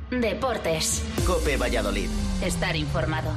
Deportes. COPE Valladolid. Estar informado.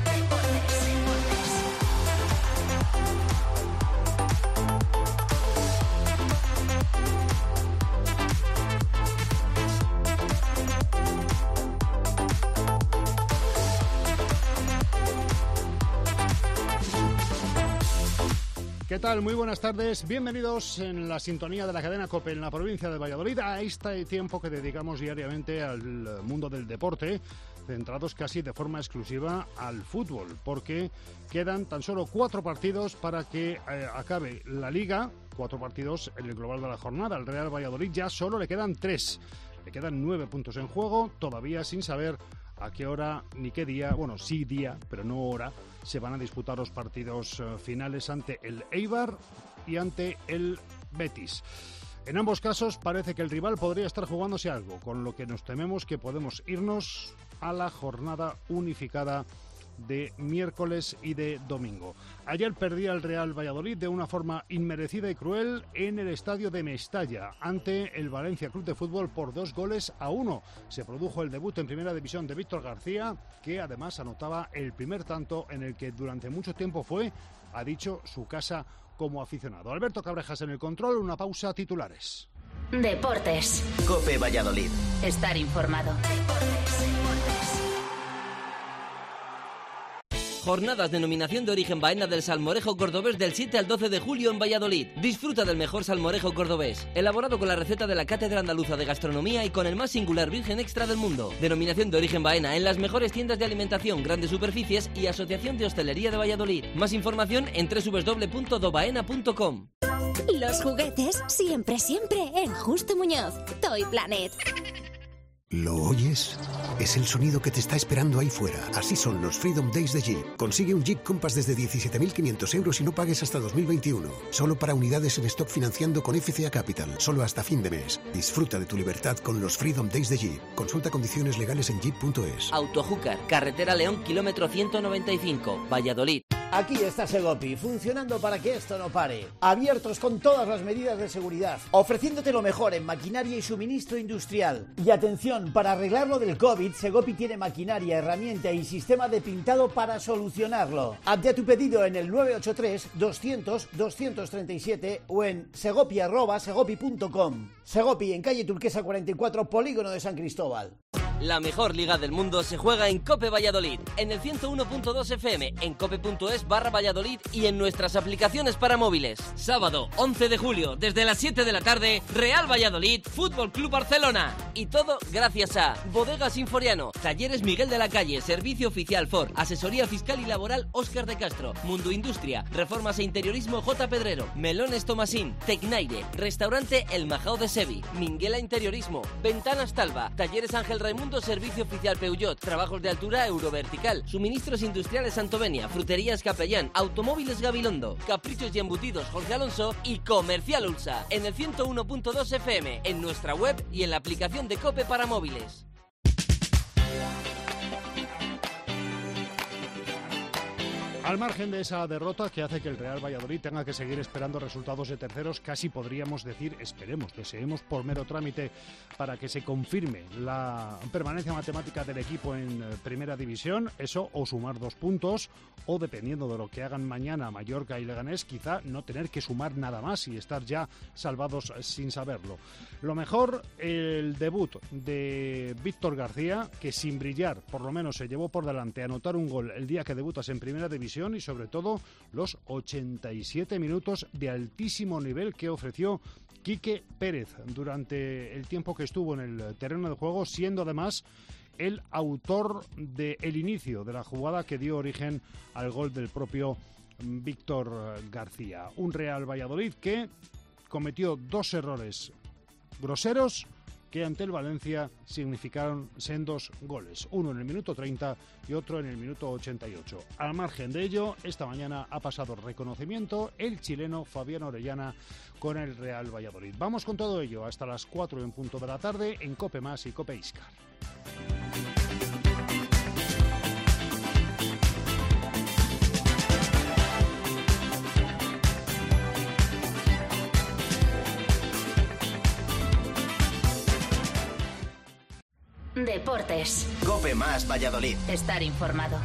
¿Qué tal? Muy buenas tardes. Bienvenidos en la sintonía de la cadena COPE en la provincia de Valladolid a este tiempo que dedicamos diariamente al mundo del deporte, centrados casi de forma exclusiva al fútbol, porque quedan tan solo 4 partidos para que acabe la Liga, 4 partidos en el global de la jornada. Al Real Valladolid ya solo le quedan 3, le quedan 9 puntos en juego, todavía sin saber a qué hora ni qué día, bueno, sí día, pero no hora, se van a disputar los partidos finales ante el Eibar y ante el Betis. En ambos casos parece que el rival podría estar jugándose algo, con lo que nos tememos que podemos irnos a la jornada unificada de miércoles y de domingo. Ayer perdía el Real Valladolid de una forma inmerecida y cruel en el estadio de Mestalla ante el Valencia Club de Fútbol por 2-1. Se produjo el debut en primera división de Víctor García, que además anotaba el primer tanto en el que durante mucho tiempo fue, ha dicho, su casa como aficionado. Alberto Cabrejas en el control, una pausa, titulares. Deportes. COPE Valladolid. Estar informado. Jornadas de denominación de origen Baena del salmorejo cordobés del 7 al 12 de julio en Valladolid. Disfruta del mejor salmorejo cordobés, elaborado con la receta de la Cátedra Andaluza de Gastronomía y con el más singular virgen extra del mundo. Denominación de origen Baena en las mejores tiendas de alimentación, grandes superficies y Asociación de Hostelería de Valladolid. Más información en www.dobaena.com. Los juguetes siempre en Justo Muñoz. Toy Planet. ¿Lo oyes? Es el sonido que te está esperando ahí fuera. Así son los Freedom Days de Jeep. Consigue un Jeep Compass desde 17.500 euros y no pagues hasta 2021. Solo para unidades en stock financiando con FCA Capital. Solo hasta fin de mes. Disfruta de tu libertad con los Freedom Days de Jeep. Consulta condiciones legales en jeep.es. Autojúcar, carretera León, kilómetro 195, Valladolid. Aquí está Segopi, funcionando para que esto no pare. Abiertos con todas las medidas de seguridad, ofreciéndote lo mejor en maquinaria y suministro industrial. Y atención, para arreglar lo del COVID, Segopi tiene maquinaria, herramienta y sistema de pintado para solucionarlo. Hazte a tu pedido en el 983 200 237 o en segopi@segopi.com. Segopi, en calle Turquesa 44, Polígono de San Cristóbal. La mejor liga del mundo se juega en COPE Valladolid, en el 101.2 FM, en cope.es/Valladolid y en nuestras aplicaciones para móviles. Sábado 11 de julio, desde las 7 de la tarde, Real Valladolid, Fútbol Club Barcelona. Y todo gracias a Bodegas Sinforiano, Talleres Miguel de la Calle, Servicio Oficial Ford, Asesoría Fiscal y Laboral Óscar de Castro, Mundo Industria, Reformas e Interiorismo J. Pedrero, Melones Tomasín, Tecnaire, Restaurante El Majao de Sevi, Minguela Interiorismo, Ventanas Talva, Talleres Ángel Raimundo, Servicio Oficial Peugeot, Trabajos de Altura Eurovertical, Suministros Industriales Santovenia, Fruterías Capellán, Automóviles Gabilondo, Caprichos y Embutidos Jorge Alonso y Comercial Ulsa, en el 101.2 FM, en nuestra web y en la aplicación de COPE para móviles. Al margen de esa derrota que hace que el Real Valladolid tenga que seguir esperando resultados de terceros, casi podríamos decir, esperemos, deseemos por mero trámite para que se confirme la permanencia matemática del equipo en primera división, eso o sumar 2 puntos, o dependiendo de lo que hagan mañana Mallorca y Leganés, quizá no tener que sumar nada más y estar ya salvados sin saberlo. Lo mejor, el debut de Víctor García, que sin brillar, por lo menos se llevó por delante a anotar un gol el día que debutas en primera división, y sobre todo los 87 minutos de altísimo nivel que ofreció Quique Pérez durante el tiempo que estuvo en el terreno de juego, siendo además el autor del inicio de la jugada que dio origen al gol del propio Víctor García. Un Real Valladolid que cometió 2 errores groseros que ante el Valencia significaron sendos goles, uno en el minuto 30 y otro en el minuto 88. Al margen de ello, esta mañana ha pasado reconocimiento el chileno Fabián Orellana con el Real Valladolid. Vamos con todo ello hasta las 4 en punto de la tarde en COPE Más y COPE Iscar. Deportes. Cope más Valladolid. Estar informado.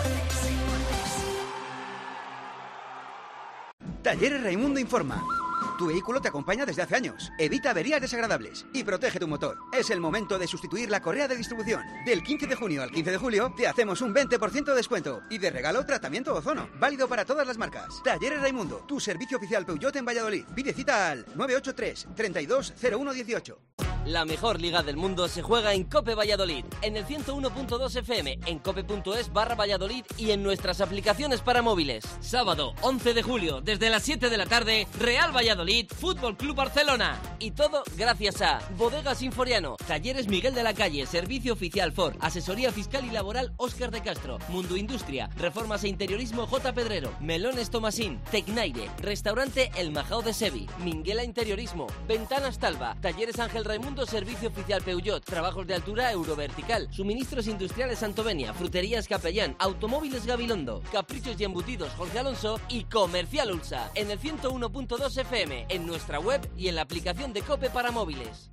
Talleres Raimundo informa. Tu vehículo te acompaña desde hace años. Evita averías desagradables y protege tu motor. Es el momento de sustituir la correa de distribución. Del 15 de junio al 15 de julio te hacemos un 20% de descuento y de regalo tratamiento ozono. Válido para todas las marcas. Talleres Raimundo, tu servicio oficial Peugeot en Valladolid. Pide cita al 983 32 01 18. La mejor liga del mundo se juega en Cope Valladolid, en el 101.2 FM, en cope.es/Valladolid y en nuestras aplicaciones para móviles. Sábado 11 de julio, desde las 7 de la tarde, Real Valladolid, Fútbol Club Barcelona. Y todo gracias a Bodegas Sinforiano, Talleres Miguel de la Calle, Servicio Oficial Ford, Asesoría Fiscal y Laboral Óscar de Castro, Mundo Industria, Reformas e Interiorismo J. Pedrero, Melones Tomasín, Tecnaire, Restaurante El Majao de Sevi, Minguela Interiorismo, Ventanas Talva, Talleres Ángel Raimundo, Servicio Oficial Peugeot, Trabajos de Altura Eurovertical, Suministros Industriales Santovenia, Fruterías Capellán, Automóviles Gabilondo, Caprichos y Embutidos Jorge Alonso y Comercial Ulsa, en el 101.2 FM, en nuestra web y en la aplicación de COPE para móviles.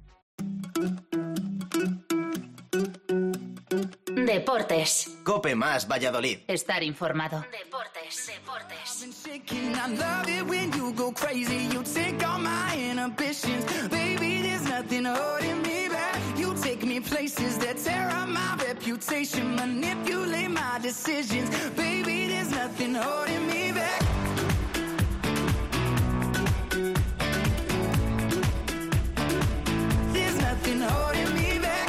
Deportes. Cope más Valladolid. Estar informado. Deportes. Nothing holding me back. You take me places that tear up my reputation, manipulate my decisions. Baby, there's nothing holding me back. There's nothing holding me back.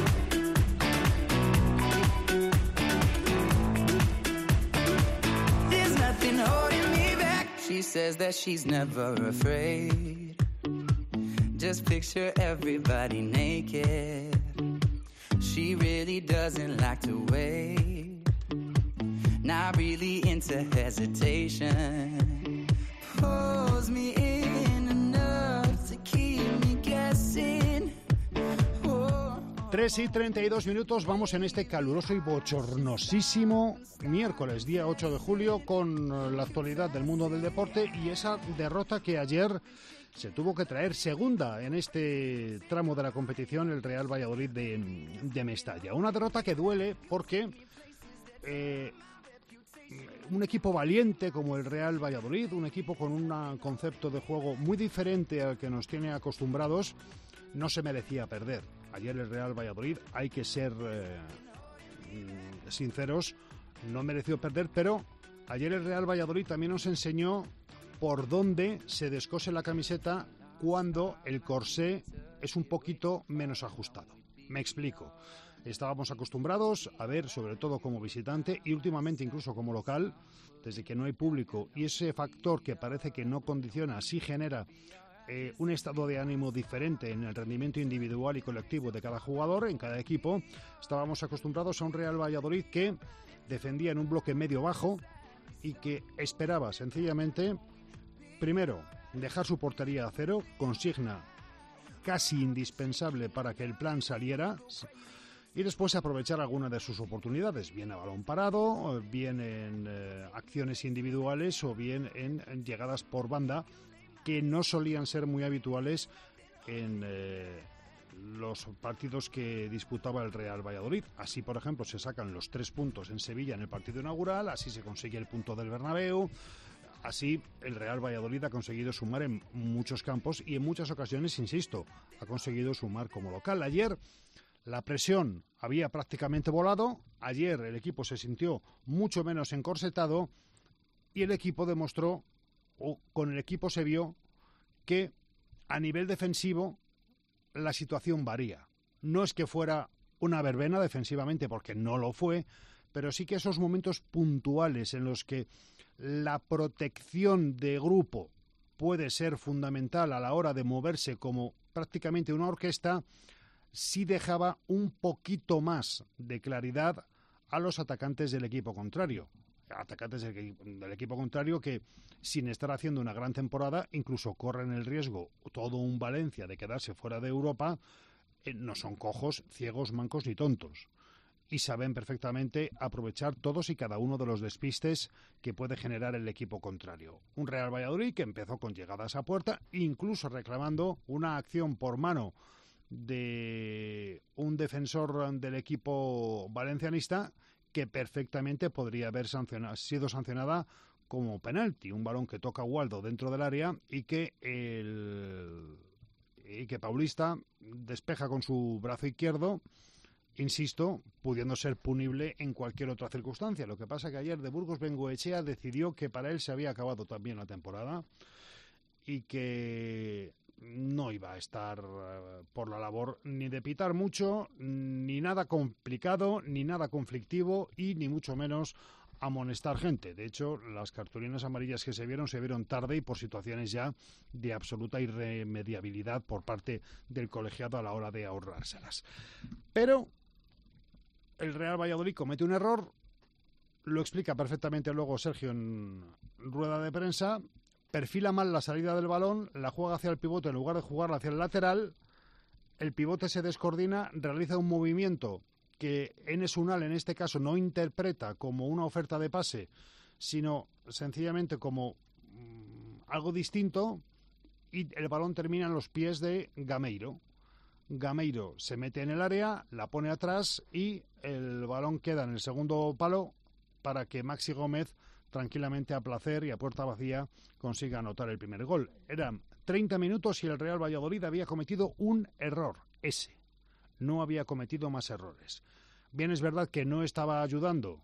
There's nothing holding me back. She says that she's never afraid. Just picture everybody naked. She really doesn't like to wait. Not really into hesitation. Pulls me in enough to keep me guessing. 3:32, vamos en este caluroso y bochornosísimo miércoles, día 8 de julio, con la actualidad del mundo del deporte y esa derrota que ayer se tuvo que traer segunda en este tramo de la competición, el Real Valladolid de Mestalla. Una derrota que duele porque un equipo valiente como el Real Valladolid, un equipo con un concepto de juego muy diferente al que nos tiene acostumbrados, no se merecía perder. Ayer el Real Valladolid, hay que ser sinceros, no mereció perder, pero ayer el Real Valladolid también nos enseñó por dónde se descose la camiseta cuando el corsé es un poquito menos ajustado. Me explico. Estábamos acostumbrados a ver, sobre todo como visitante y últimamente incluso como local, desde que no hay público, y ese factor que parece que no condiciona, sí genera un estado de ánimo diferente en el rendimiento individual y colectivo de cada jugador, en cada equipo. Estábamos acostumbrados a un Real Valladolid que defendía en un bloque medio-bajo y que esperaba sencillamente, primero, dejar su portería a cero, consigna casi indispensable para que el plan saliera, y después aprovechar alguna de sus oportunidades, bien a balón parado, bien en acciones individuales o bien en llegadas por banda, que no solían ser muy habituales en los partidos que disputaba el Real Valladolid. Así, por ejemplo, se sacan los 3 puntos en Sevilla en el partido inaugural, así se consigue el punto del Bernabéu. Así, el Real Valladolid ha conseguido sumar en muchos campos y en muchas ocasiones, insisto, ha conseguido sumar como local. Ayer la presión había prácticamente volado, ayer el equipo se sintió mucho menos encorsetado y el equipo demostró, o con el equipo se vio, que a nivel defensivo la situación varía. No es que fuera una verbena defensivamente, porque no lo fue, pero sí que esos momentos puntuales en los que la protección de grupo puede ser fundamental a la hora de moverse como prácticamente una orquesta, sí dejaba un poquito más de claridad a los atacantes del equipo contrario. Atacantes del equipo contrario que, sin estar haciendo una gran temporada, incluso corren el riesgo, todo un Valencia, de quedarse fuera de Europa. No son cojos, ciegos, mancos ni tontos. Y saben perfectamente aprovechar todos y cada uno de los despistes que puede generar el equipo contrario. Un Real Valladolid que empezó con llegadas a puerta, incluso reclamando una acción por mano de un defensor del equipo valencianista que perfectamente podría haber sido sancionada como penalti, un balón que toca Waldo dentro del área y que Paulista despeja con su brazo izquierdo, insisto, pudiendo ser punible en cualquier otra circunstancia. Lo que pasa es que ayer de Burgos Bengoechea decidió que para él se había acabado también la temporada y que no iba a estar por la labor ni de pitar mucho, ni nada complicado, ni nada conflictivo y ni mucho menos amonestar gente. De hecho, las cartulinas amarillas que se vieron tarde y por situaciones ya de absoluta irremediabilidad por parte del colegiado a la hora de ahorrárselas. Pero el Real Valladolid comete un error, lo explica perfectamente luego Sergio en rueda de prensa. Perfila mal la salida del balón, la juega hacia el pivote en lugar de jugarla hacia el lateral. El pivote se descoordina, realiza un movimiento que Enes Unal en este caso no interpreta como una oferta de pase, sino sencillamente como algo distinto, y el balón termina en los pies de Gameiro. Gameiro se mete en el área, la pone atrás y el balón queda en el segundo palo para que Maxi Gómez tranquilamente a placer y a puerta vacía consiga anotar el primer gol. Eran 30 minutos y el Real Valladolid había cometido un error, ese. No había cometido más errores. Bien, es verdad que no estaba ayudando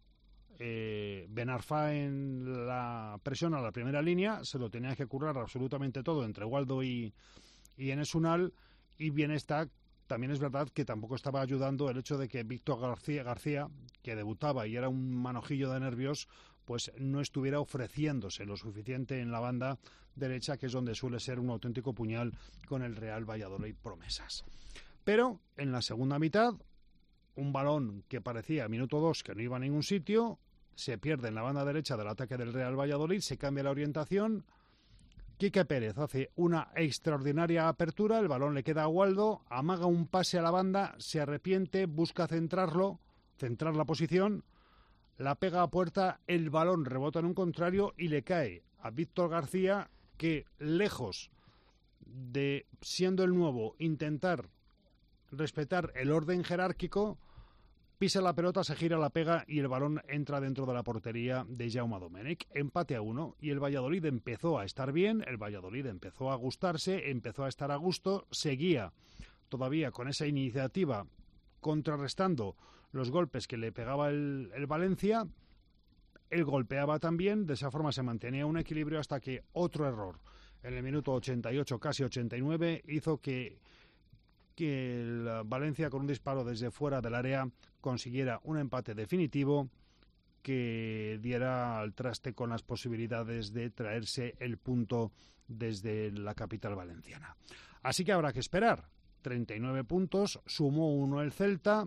Ben Arfa en la presión a la primera línea, se lo tenía que currar absolutamente todo entre Waldo y Enes Unal, y bien está, también es verdad que tampoco estaba ayudando el hecho de que Víctor García, que debutaba y era un manojillo de nervios, pues no estuviera ofreciéndose lo suficiente en la banda derecha, que es donde suele ser un auténtico puñal con el Real Valladolid promesas. Pero en la segunda mitad, un balón que parecía minuto 2 que no iba a ningún sitio, se pierde en la banda derecha del ataque del Real Valladolid, se cambia la orientación, Quique Pérez hace una extraordinaria apertura, el balón le queda a Waldo, amaga un pase a la banda, se arrepiente, busca centrar la posición, la pega a puerta, el balón rebota en un contrario y le cae a Víctor García, que lejos de, siendo el nuevo, intentar respetar el orden jerárquico, pisa la pelota, se gira, la pega y el balón entra dentro de la portería de Jaume Domènech. Empate a 1 y el Valladolid empezó a estar bien, el Valladolid empezó a gustarse, empezó a estar a gusto, seguía todavía con esa iniciativa contrarrestando los golpes que le pegaba el Valencia. Él golpeaba también, de esa forma se mantenía un equilibrio hasta que otro error en el minuto 88, casi 89, hizo que el Valencia, con un disparo desde fuera del área, consiguiera un empate definitivo que diera al traste con las posibilidades de traerse el punto desde la capital valenciana. Así que habrá que esperar. 39 puntos, sumó 1 el Celta.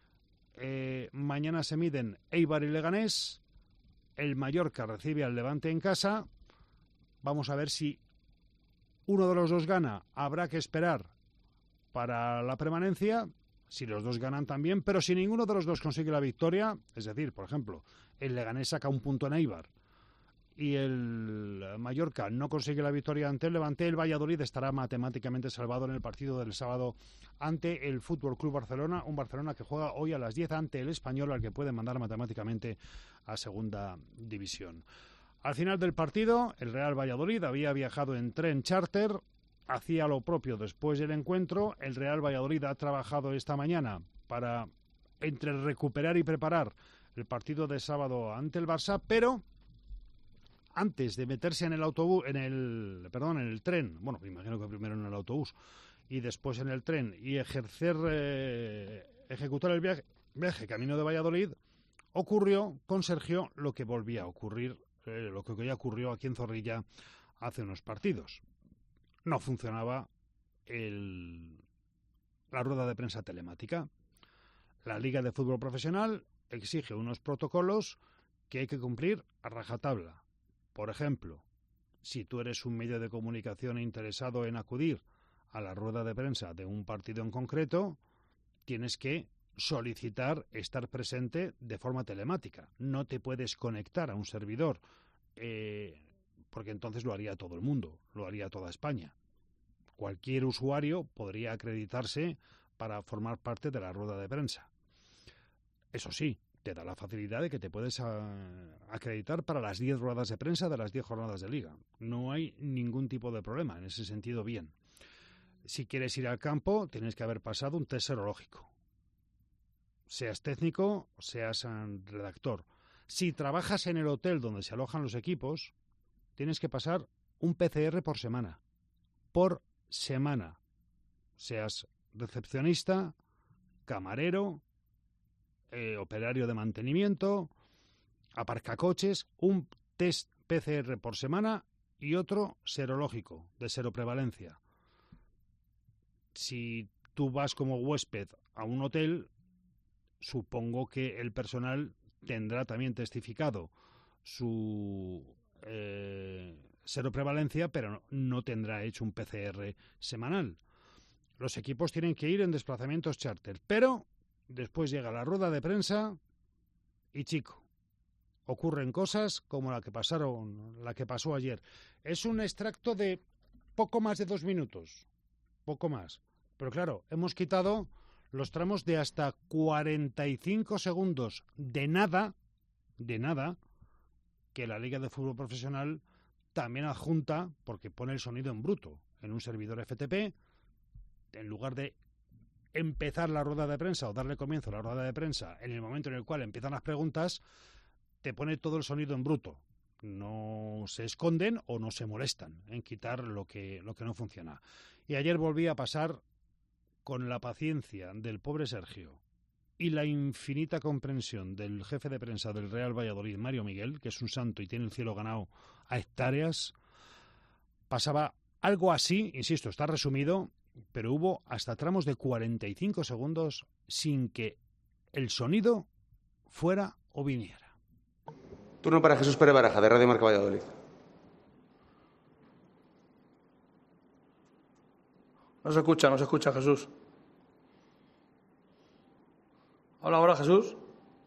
Mañana se miden Eibar y Leganés. El Mallorca recibe al Levante en casa. Vamos a ver si uno de los dos gana. Habrá que esperar para la permanencia, si los dos ganan también, pero si ninguno de los dos consigue la victoria, es decir, por ejemplo, el Leganés saca un punto en Eibar y el Mallorca no consigue la victoria ante el Levante, el Valladolid estará matemáticamente salvado en el partido del sábado ante el Fútbol Club Barcelona, un Barcelona que juega hoy a las 10 ante el Español, al que puede mandar matemáticamente a segunda división. Al final del partido, el Real Valladolid había viajado en tren charter, hacía lo propio después del encuentro. El Real Valladolid ha trabajado esta mañana para entre recuperar y preparar el partido de sábado ante el Barça, pero antes de meterse en el autobús, en el tren, bueno, me imagino que primero en el autobús y después en el tren, y ejecutar el viaje camino de Valladolid, ocurrió con Sergio lo que volvía a ocurrir, lo que ya ocurrió aquí en Zorrilla hace unos partidos. No funcionaba la rueda de prensa telemática. La Liga de Fútbol Profesional exige unos protocolos que hay que cumplir a rajatabla. Por ejemplo, si tú eres un medio de comunicación interesado en acudir a la rueda de prensa de un partido en concreto, tienes que solicitar estar presente de forma telemática. No te puedes conectar a un servidor, porque entonces lo haría todo el mundo, lo haría toda España. cualquier usuario podría acreditarse para formar parte de la rueda de prensa. Eso sí, te da la facilidad de que te puedes acreditar para las 10 ruedas de prensa de las 10 jornadas de liga. No hay ningún tipo de problema, en ese sentido bien. Si quieres ir al campo, tienes que haber pasado un test serológico. Seas técnico, seas redactor. Si trabajas en el hotel donde se alojan los equipos, tienes que pasar un PCR por semana. Por semana. Seas recepcionista, camarero, operario de mantenimiento, aparcacoches, un test PCR por semana y otro serológico, de seroprevalencia. Si tú vas como huésped a un hotel, supongo que el personal tendrá también testificado su seroprevalencia, pero no tendrá hecho un PCR semanal. Los equipos tienen que ir en desplazamientos charter, pero después llega la rueda de prensa y chico, ocurren cosas como la que pasó ayer. Es un extracto de poco más de 2 minutos, poco más. Pero claro, hemos quitado los tramos de hasta 45 segundos de nada, que la Liga de Fútbol Profesional también adjunta, porque pone el sonido en bruto en un servidor FTP, en lugar de empezar la rueda de prensa o darle comienzo a la rueda de prensa en el momento en el cual empiezan las preguntas, te pone todo el sonido en bruto. No se esconden o no se molestan en quitar lo que no funciona. Y ayer volví a pasar con la paciencia del pobre Sergio y la infinita comprensión del jefe de prensa del Real Valladolid, Mario Miguel, que es un santo y tiene el cielo ganado a hectáreas. Pasaba algo así, insisto, está resumido, pero hubo hasta tramos de 45 segundos sin que el sonido fuera o viniera. Turno para Jesús Pérez Baraja, de Radio Marca Valladolid. No se escucha, Jesús. Hola, hola, Jesús.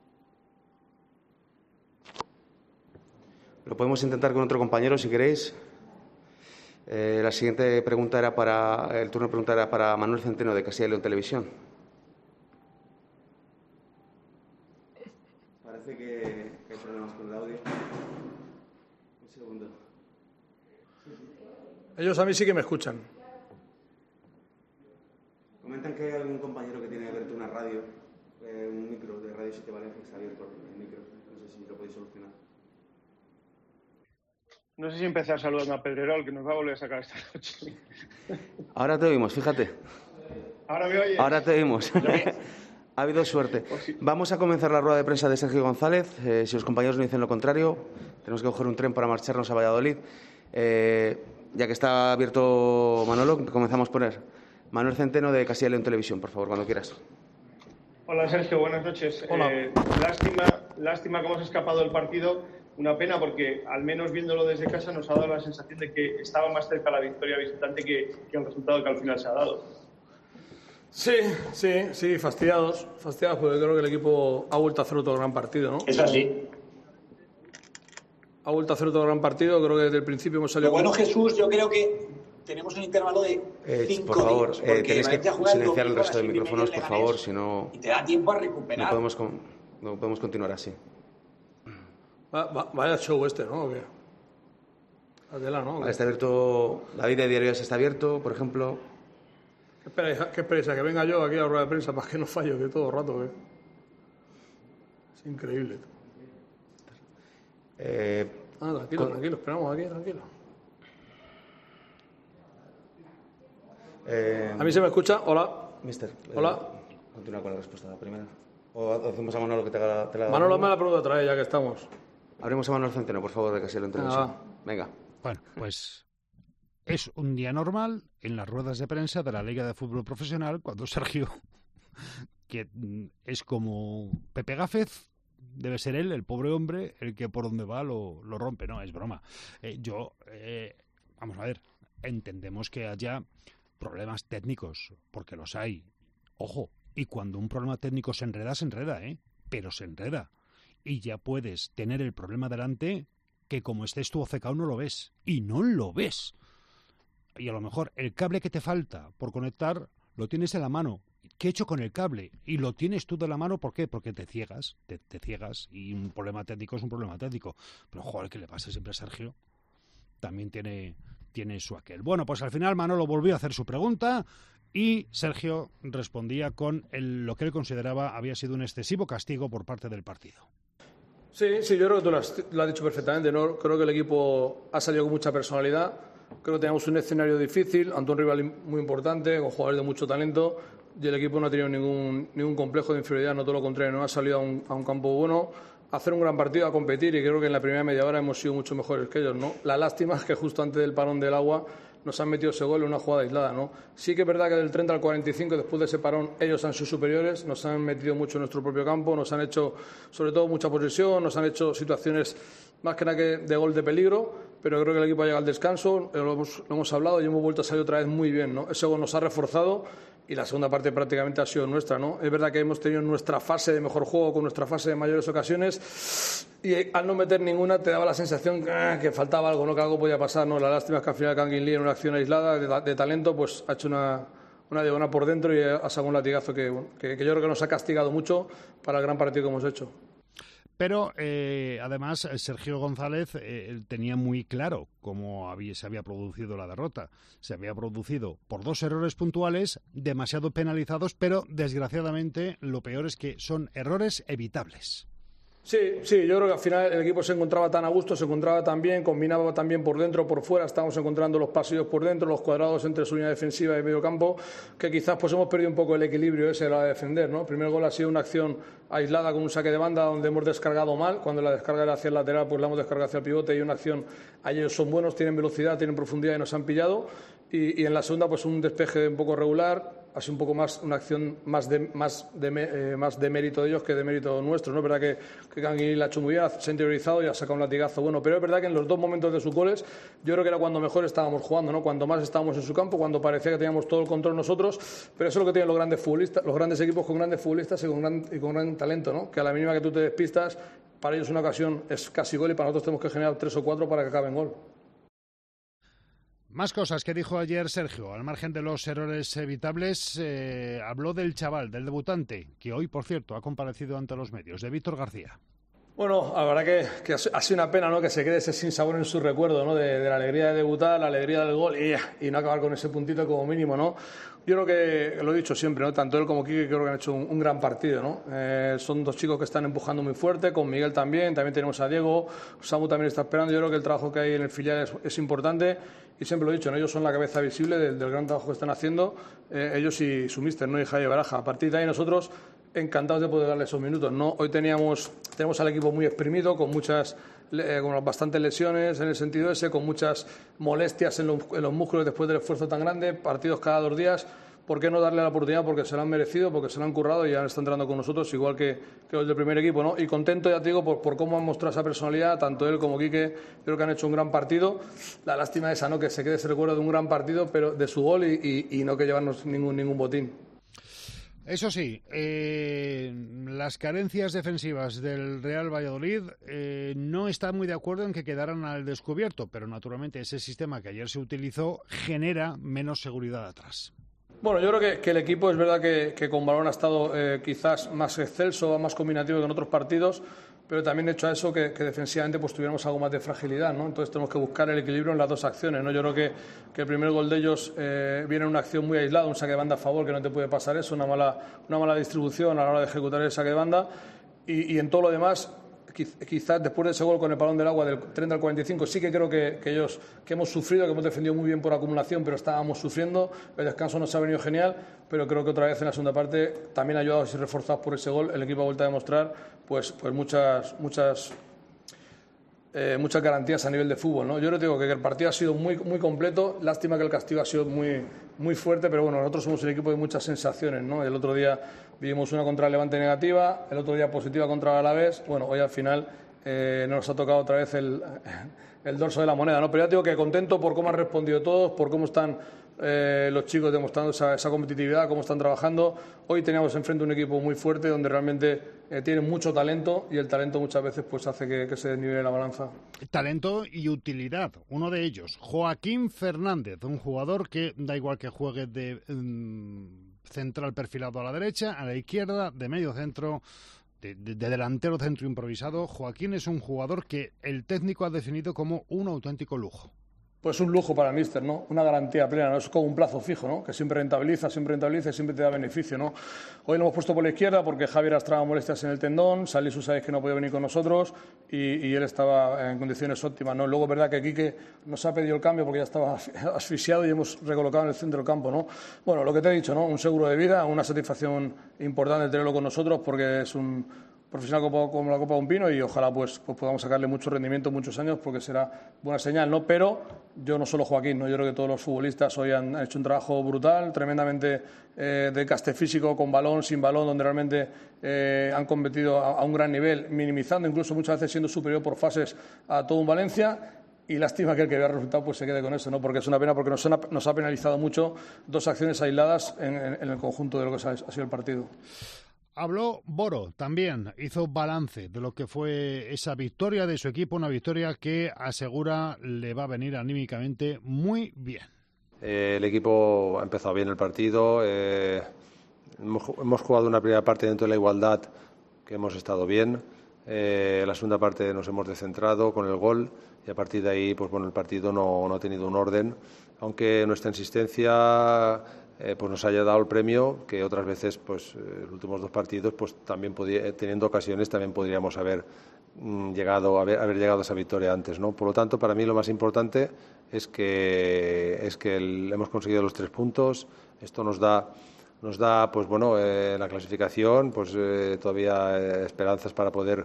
Lo podemos intentar con otro compañero, si queréis. La siguiente pregunta era el turno de pregunta era para Manuel Centeno, de Castilla y León Televisión. Parece que hay problemas con el audio. Un segundo. Ellos a mí sí que me escuchan. Comentan que hay algún compañero que tiene abierto una radio, un micro de Radio 7 Valencia que está abierto el micro. No sé si lo podéis solucionar. No sé si empezar saludando a Pedrerol, que nos va a volver a sacar esta noche. Ahora te oímos, fíjate. ¿Ahora me oyes? Ahora te oímos. Ha habido suerte. Vamos a comenzar la rueda de prensa de Sergio González. Si los compañeros no dicen lo contrario, tenemos que coger un tren para marcharnos a Valladolid. Ya que está abierto Manolo, comenzamos por él. Manuel Centeno, de Castilla y León Televisión, por favor, cuando quieras. Hola, Sergio, buenas noches. Hola. Lástima cómo se ha escapado el partido. Una pena porque, al menos viéndolo desde casa, nos ha dado la sensación de que estaba más cerca la victoria visitante que el resultado que al final se ha dado. Sí, fastidiados porque creo que el equipo ha vuelto a hacer otro gran partido, ¿no? Es así. Ha vuelto a hacer otro gran partido, creo que desde el principio hemos salido... Lo bueno, Jesús, yo creo que tenemos un intervalo de 5 por favor, días. tenéis que silenciar el resto de micrófonos, por favor, si no... Y te da tiempo a recuperar. No podemos continuar así. Vaya show este, ¿no? ¿O qué? Adela, ¿no? Está abierto... La vida de diario está abierto, por ejemplo... ¿Qué esperáis? ¿Que venga yo aquí a la rueda de prensa para que no fallo que todo el rato? Es increíble. Tranquilo, esperamos aquí, tranquilo. ¿A mí se me escucha? Hola. Mister. Hola. Continúa con la respuesta a la primera. O hacemos a Manolo que te la Manolo, me la pregunta otra vez, ya que estamos. Abrimos a Manuel Centeno, por favor, de Castilla y León Televisión. Venga. Bueno, pues es un día normal en las ruedas de prensa de la Liga de Fútbol Profesional cuando Sergio, que es como Pepe Gáfez, debe ser él, el pobre hombre, el que por donde va lo rompe. No, es broma. Vamos a ver, entendemos que haya problemas técnicos, porque los hay. Ojo, y cuando un problema técnico se enreda, pero se enreda. Y ya puedes tener el problema delante que como estés tú obcecado no lo ves. Y no lo ves. y a lo mejor el cable que te falta por conectar lo tienes en la mano. ¿Qué he hecho con el cable? Y lo tienes tú de la mano, ¿por qué? Porque te ciegas, te ciegas, y un problema técnico es un problema técnico. Pero, joder, ¿qué le pasa siempre a Sergio? También tiene su aquel. Bueno, pues al final Manolo volvió a hacer su pregunta y Sergio respondía con lo que él consideraba había sido un excesivo castigo por parte del partido. Sí, yo creo que tú lo has dicho perfectamente, ¿no? Creo que el equipo ha salido con mucha personalidad. Creo que tenemos un escenario difícil ante un rival muy importante, con jugadores de mucho talento, y el equipo no ha tenido ningún complejo de inferioridad, no todo lo contrario, no ha salido a un campo bueno, a hacer un gran partido, a competir, y creo que en la primera media hora hemos sido mucho mejores que ellos, ¿no? La lástima es que justo antes del parón del agua nos han metido ese gol en una jugada aislada, ¿no? Sí que es verdad que del 30 al 45, después de ese parón, ellos han sido superiores, nos han metido mucho en nuestro propio campo, nos han hecho, sobre todo, mucha posesión, nos han hecho situaciones más que nada que de gol de peligro, pero creo que el equipo ha llegado al descanso, lo hemos hablado y hemos vuelto a salir otra vez muy bien, ¿no? Ese gol nos ha reforzado y la segunda parte prácticamente ha sido nuestra, ¿no? Es verdad que hemos tenido nuestra fase de mejor juego con nuestra fase de mayores ocasiones y al no meter ninguna te daba la sensación que faltaba algo, ¿no? Que algo podía pasar, ¿no? La lástima es que al final Kangin Lee en una acción aislada de talento pues ha hecho una diagonal por dentro y ha sacado un latigazo que yo creo que nos ha castigado mucho para el gran partido que hemos hecho. Pero además Sergio González tenía muy claro cómo se había producido la derrota. Se había producido por 2 errores puntuales, demasiado penalizados, pero desgraciadamente lo peor es que son errores evitables. Sí, yo creo que al final el equipo se encontraba tan a gusto, se encontraba tan bien, combinaba tan bien por dentro, por fuera, estábamos encontrando los pasillos por dentro, los cuadrados entre su línea defensiva y medio campo, que quizás pues hemos perdido un poco el equilibrio ese a la hora de defender, ¿no? El primer gol ha sido una acción aislada con un saque de banda donde hemos descargado mal, cuando la descarga era hacia el lateral pues la hemos descargado hacia el pivote y una acción, ellos son buenos, tienen velocidad, tienen profundidad y nos han pillado y en la segunda pues un despeje un poco regular, ha sido un poco más una acción más de mérito de ellos que de mérito nuestro, ¿no? Es verdad que Kangin la ha hecho muy bien, se ha interiorizado y ha sacado un latigazo bueno, pero es verdad que en los 2 momentos de sus goles yo creo que era cuando mejor estábamos jugando, ¿no? Cuando más estábamos en su campo, cuando parecía que teníamos todo el control nosotros, pero eso es lo que tienen los grandes futbolistas, los grandes equipos con grandes futbolistas y con gran talento, ¿no? Que a la mínima que tú te despistas, para ellos una ocasión es casi gol y para nosotros tenemos que generar 3 o 4 para que acabe en gol. Más cosas que dijo ayer Sergio, al margen de los errores evitables, habló del chaval, del debutante, que hoy, por cierto, ha comparecido ante los medios, de Víctor García. Bueno, la verdad que ha sido una pena, ¿no? Que se quede ese sinsabor en su recuerdo, ¿no? De la alegría de debutar, la alegría del gol y no acabar con ese puntito como mínimo, ¿no? Yo creo que, lo he dicho siempre, ¿no? Tanto él como Quique creo que han hecho un gran partido, ¿no? Son 2 chicos que están empujando muy fuerte, con Miguel también tenemos a Diego, Samu también está esperando. Yo creo que el trabajo que hay en el filial es importante y siempre lo he dicho, ¿no? Ellos son la cabeza visible del gran trabajo que están haciendo, ellos y su míster, ¿no? Y Javier Baraja. A partir de ahí nosotros encantados de poder darle esos minutos, ¿no? Hoy tenemos al equipo muy exprimido, con bastantes lesiones en el sentido ese, con muchas molestias en los músculos después del esfuerzo tan grande, partidos cada 2 días. ¿Por qué no darle la oportunidad? Porque se lo han merecido, porque se lo han currado y ya están entrando con nosotros, igual que los del primer equipo, ¿no? Y contento, ya te digo, por cómo han mostrado esa personalidad, tanto él como Quique, creo que han hecho un gran partido. La lástima esa, ¿no? Que se quede ese recuerdo de un gran partido, pero de su gol y no que llevarnos ningún botín. Eso sí, las carencias defensivas del Real Valladolid no está muy de acuerdo en que quedaran al descubierto, pero naturalmente ese sistema que ayer se utilizó genera menos seguridad atrás. Bueno, yo creo que el equipo es verdad que con balón ha estado quizás más excelso, más combinativo que en otros partidos, pero también hecho a eso que defensivamente pues tuviéramos algo más de fragilidad, ¿no? Entonces tenemos que buscar el equilibrio en las 2 acciones, ¿no? Yo creo que el primer gol de ellos viene en una acción muy aislada, un saque de banda a favor, que no te puede pasar eso, una mala distribución a la hora de ejecutar el saque de banda y en todo lo demás. Quizás después de ese gol con el balón del agua del 30 al 45 sí que creo que hemos sufrido, que hemos defendido muy bien por acumulación, pero estábamos sufriendo, el descanso nos ha venido genial, pero creo que otra vez en la segunda parte, también ayudados y reforzados por ese gol, el equipo ha vuelto a demostrar pues muchas garantías a nivel de fútbol, ¿no? Yo digo que el partido ha sido muy, muy completo, lástima que el castigo ha sido muy, muy fuerte, pero bueno, nosotros somos un equipo de muchas sensaciones, ¿no? El otro día vivimos una contra el Levante negativa, el otro día positiva contra el Alavés, bueno, hoy al final nos ha tocado otra vez el dorso de la moneda, ¿no? Pero ya digo que contento por cómo han respondido todos, por cómo están los chicos demostrando esa competitividad, cómo están trabajando. Hoy teníamos enfrente un equipo muy fuerte donde realmente tienen mucho talento y el talento muchas veces pues hace que se desnivele la balanza. Talento y utilidad. Uno de ellos, Joaquín Fernández, un jugador que da igual que juegue de central perfilado a la derecha, a la izquierda, de medio centro, de delantero centro improvisado. Joaquín es un jugador que el técnico ha definido como un auténtico lujo. Pues un lujo para el míster, ¿no? Una garantía plena, ¿no? Es como un plazo fijo, ¿no? Que siempre rentabiliza y siempre te da beneficio, ¿no? Hoy lo hemos puesto por la izquierda porque Javier arrastraba molestias en el tendón, Salisu sabéis que no podía venir con nosotros y él estaba en condiciones óptimas, ¿no? Luego es verdad que Quique nos ha pedido el cambio porque ya estaba asfixiado y hemos recolocado en el centro del campo, ¿no? Bueno, lo que te he dicho, ¿no? Un seguro de vida, una satisfacción importante tenerlo con nosotros porque es un profesional como la copa de un pino y ojalá pues podamos sacarle mucho rendimiento muchos años porque será buena señal, ¿no? Pero yo no solo Joaquín, ¿no? Yo creo que todos los futbolistas hoy han hecho un trabajo brutal, tremendamente de caste físico, con balón, sin balón, donde realmente han competido a un gran nivel, minimizando, incluso muchas veces siendo superior por fases a todo un Valencia. Y lástima que el que vea el resultado pues se quede con eso, ¿no? Porque es una pena, porque nos ha penalizado mucho dos acciones aisladas en el conjunto de lo que ha sido el partido. Habló Boro también, hizo balance de lo que fue esa victoria de su equipo, una victoria que asegura le va a venir anímicamente muy bien. El equipo ha empezado bien el partido, hemos jugado una primera parte dentro de la igualdad que hemos estado bien, la segunda parte nos hemos descentrado con el gol y a partir de ahí pues bueno, el partido no ha tenido un orden, aunque nuestra insistencia pues nos haya dado el premio que otras veces pues los últimos dos partidos pues también teniendo ocasiones también podríamos haber llegado a esa victoria antes, ¿no? Por lo tanto, para mí lo más importante es que hemos conseguido los 3 puntos. Esto nos da pues bueno, la clasificación pues todavía esperanzas para poder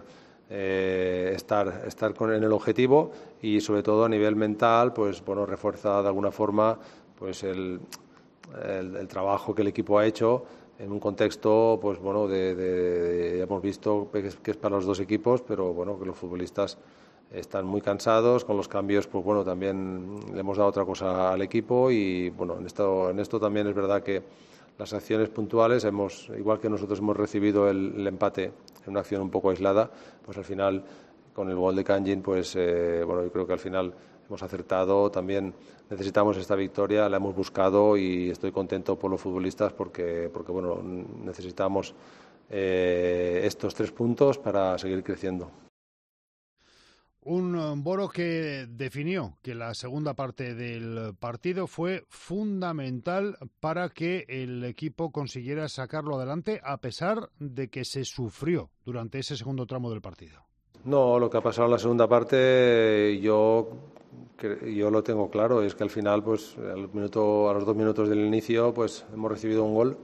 estar en el objetivo y sobre todo a nivel mental pues bueno, refuerza de alguna forma pues el trabajo que el equipo ha hecho en un contexto pues bueno ya hemos visto que es para los dos equipos, pero bueno, que los futbolistas están muy cansados con los cambios, pues bueno, también le hemos dado otra cosa al equipo y bueno, en esto también es verdad que las acciones puntuales igual que nosotros hemos recibido el empate en una acción un poco aislada, pues al final con el gol de Kangin pues bueno, yo creo que al final hemos acertado, también necesitamos esta victoria, la hemos buscado y estoy contento por los futbolistas porque bueno, necesitamos estos 3 puntos para seguir creciendo. Un Boro que definió que la segunda parte del partido fue fundamental para que el equipo consiguiera sacarlo adelante a pesar de que se sufrió durante ese segundo tramo del partido. No, lo que ha pasado en la segunda parte yo lo tengo claro, es que al final pues a los 2 minutos del inicio pues hemos recibido un gol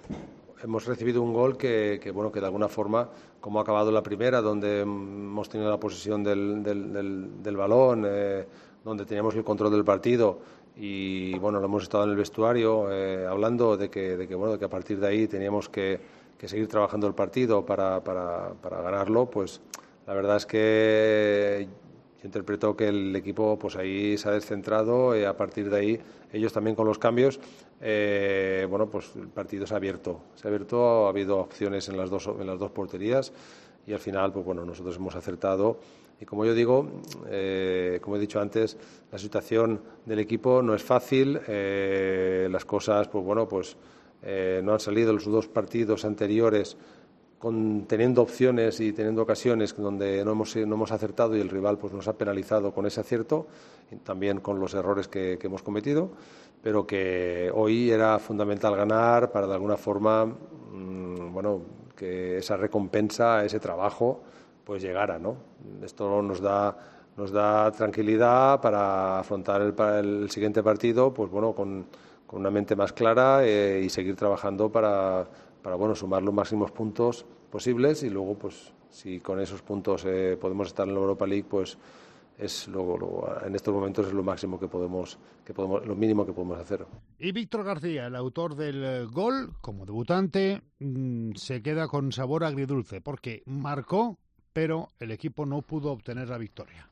que bueno, que de alguna forma, como ha acabado la primera, donde hemos tenido la posesión del balón, donde teníamos el control del partido y bueno, lo hemos estado en el vestuario hablando de que bueno, que a partir de ahí teníamos que seguir trabajando el partido para ganarlo, pues la verdad es que yo interpreto que el equipo pues ahí se ha descentrado y a partir de ahí ellos también con los cambios bueno, pues el partido se ha abierto, ha habido opciones en las dos porterías y al final pues bueno, nosotros hemos acertado y como yo digo, como he dicho antes, la situación del equipo no es fácil, las cosas pues bueno, pues no han salido los 2 partidos anteriores teniendo opciones y teniendo ocasiones donde no hemos acertado y el rival pues nos ha penalizado con ese acierto y también con los errores que hemos cometido, pero que hoy era fundamental ganar para de alguna forma bueno, que esa recompensa, ese trabajo pues llegara, ¿no? Esto nos da tranquilidad para afrontar el siguiente partido pues bueno, con una mente más clara y seguir trabajando para bueno, sumar los máximos puntos posibles y luego pues si con esos puntos podemos estar en la Europa League pues es en estos momentos es lo máximo lo mínimo que podemos hacer. Y Víctor García, el autor del gol, como debutante, se queda con sabor agridulce porque marcó, pero el equipo no pudo obtener la victoria.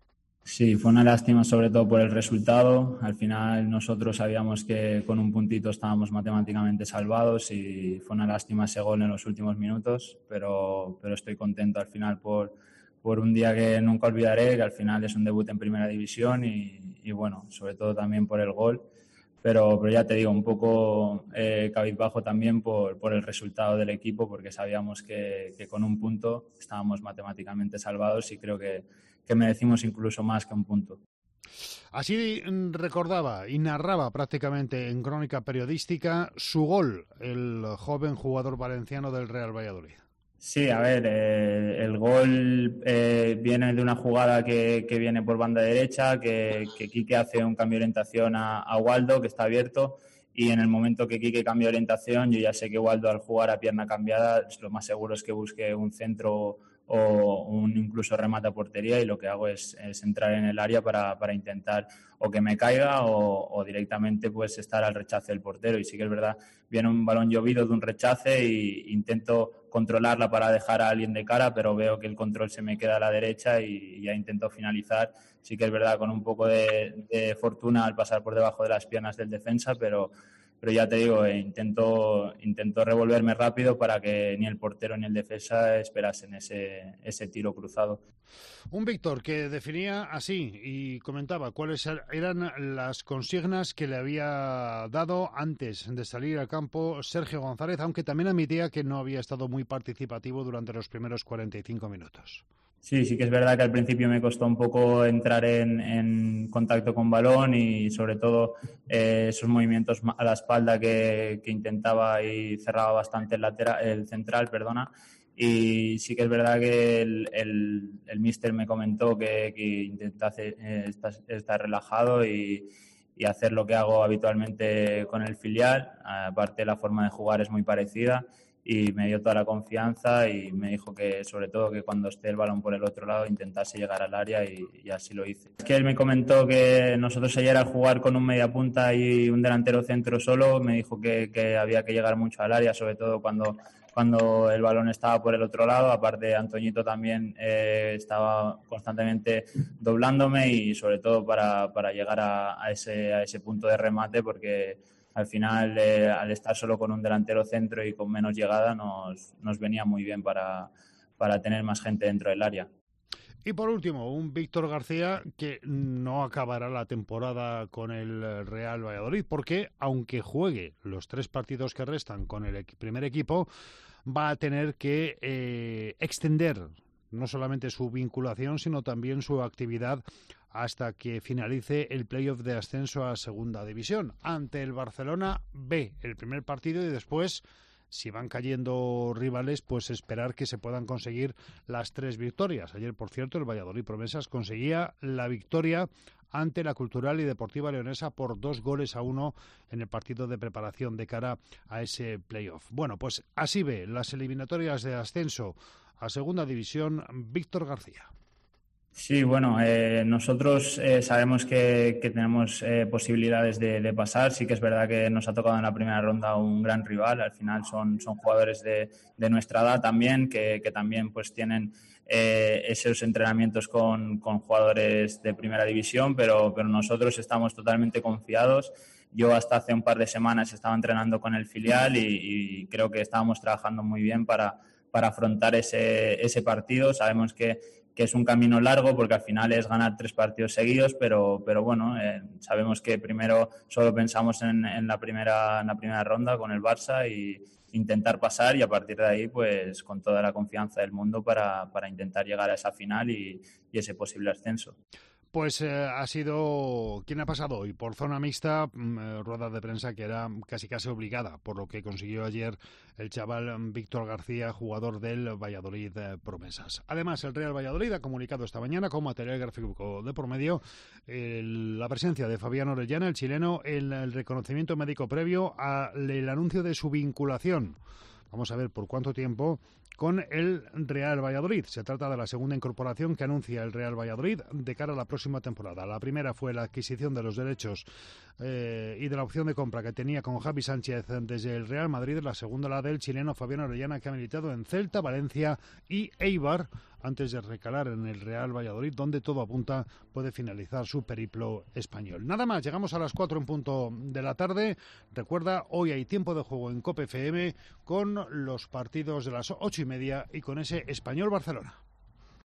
Sí, fue una lástima sobre todo por el resultado. Al final nosotros sabíamos que con un puntito estábamos matemáticamente salvados y fue una lástima ese gol en los últimos minutos, pero estoy contento al final por un día que nunca olvidaré, que al final es un debut en Primera División y bueno, sobre todo también por el gol. Pero ya te digo, un poco cabizbajo también por el resultado del equipo, porque sabíamos que con un punto estábamos matemáticamente salvados y creo que merecimos incluso más que un punto. Así recordaba y narraba prácticamente en crónica periodística su gol, el joven jugador valenciano del Real Valladolid. Sí, a ver, el gol viene de una jugada que viene por banda derecha, que Quique hace un cambio de orientación a Waldo, que está abierto, y en el momento que Quique cambia de orientación, yo ya sé que Waldo al jugar a pierna cambiada, lo más seguro es que busque un centro o un incluso remate a portería, y lo que hago es entrar en el área para intentar o que me caiga o directamente pues estar al rechace del portero. Y sí que es verdad, viene un balón llovido de un rechace e intento controlarla para dejar a alguien de cara, pero veo que el control se me queda a la derecha y ya intento finalizar. Sí que es verdad, con un poco de fortuna al pasar por debajo de las piernas del defensa, pero ya te digo, intento revolverme rápido para que ni el portero ni el defensa esperasen ese tiro cruzado. Un Víctor que definía así y comentaba cuáles eran las consignas que le había dado antes de salir al campo Sergio González, aunque también admitía que no había estado muy participativo durante los primeros 45 minutos. Sí que es verdad que al principio me costó un poco entrar en contacto con balón y sobre todo esos movimientos a la espalda que intentaba y cerraba bastante el central, y sí que es verdad que el míster me comentó que intenta estar relajado y hacer lo que hago habitualmente con el filial. Aparte, la forma de jugar es muy parecida y me dio toda la confianza y me dijo que sobre todo que cuando esté el balón por el otro lado intentase llegar al área y así lo hice. Es que él me comentó que nosotros ayer al jugar con un mediapunta y un delantero centro solo, me dijo que había que llegar mucho al área, sobre todo cuando el balón estaba por el otro lado. Aparte, Antoñito también estaba constantemente doblándome y sobre todo para llegar a ese punto de remate, porque al final, al estar solo con un delantero centro y con menos llegada, nos venía muy bien para tener más gente dentro del área. Y por último, un Víctor García que no acabará la temporada con el Real Valladolid, porque aunque juegue los 3 partidos que restan con el primer equipo, va a tener que extender no solamente su vinculación, sino también su actividad hasta que finalice el playoff de ascenso a Segunda División ante el Barcelona B, el primer partido, y después, si van cayendo rivales, pues esperar que se puedan conseguir las 3 victorias. Ayer, por cierto, el Valladolid Promesas conseguía la victoria ante la Cultural y Deportiva Leonesa por 2-1 en el partido de preparación de cara a ese playoff. Bueno, pues así ve las eliminatorias de ascenso a Segunda División Víctor García. Sí, bueno, nosotros sabemos que tenemos posibilidades de pasar. Sí que es verdad que nos ha tocado en la primera ronda un gran rival. Al final son jugadores de nuestra edad también, que también pues tienen esos entrenamientos con jugadores de primera división, pero nosotros estamos totalmente confiados. Yo hasta hace un par de semanas estaba entrenando con el filial y creo que estábamos trabajando muy bien para afrontar ese partido. Sabemos que es un camino largo, porque al final es ganar 3 partidos seguidos, pero bueno, sabemos que primero solo pensamos en la primera ronda con el Barça y intentar pasar, y a partir de ahí pues con toda la confianza del mundo para intentar llegar a esa final y ese posible ascenso. Pues ha sido quien ha pasado hoy por zona mixta, rueda de prensa que era casi obligada por lo que consiguió ayer el chaval Víctor García, jugador del Valladolid Promesas. Además, el Real Valladolid ha comunicado esta mañana con material gráfico de por medio la presencia de Fabián Orellana, el chileno, en el reconocimiento médico previo al anuncio de su vinculación. Vamos a ver por cuánto tiempo con el Real Valladolid. Se trata de la segunda incorporación que anuncia el Real Valladolid de cara a la próxima temporada. La primera fue la adquisición de los derechos y de la opción de compra que tenía con Javi Sánchez desde el Real Madrid. La segunda, la del chileno Fabián Orellana, que ha militado en Celta, Valencia y Eibar, antes de recalar en el Real Valladolid, donde todo apunta puede finalizar su periplo español. Nada más, llegamos a las 4 en punto de la tarde. Recuerda, hoy hay tiempo de juego en COPE FM con los partidos de las 8:30 y con ese Español-Barcelona.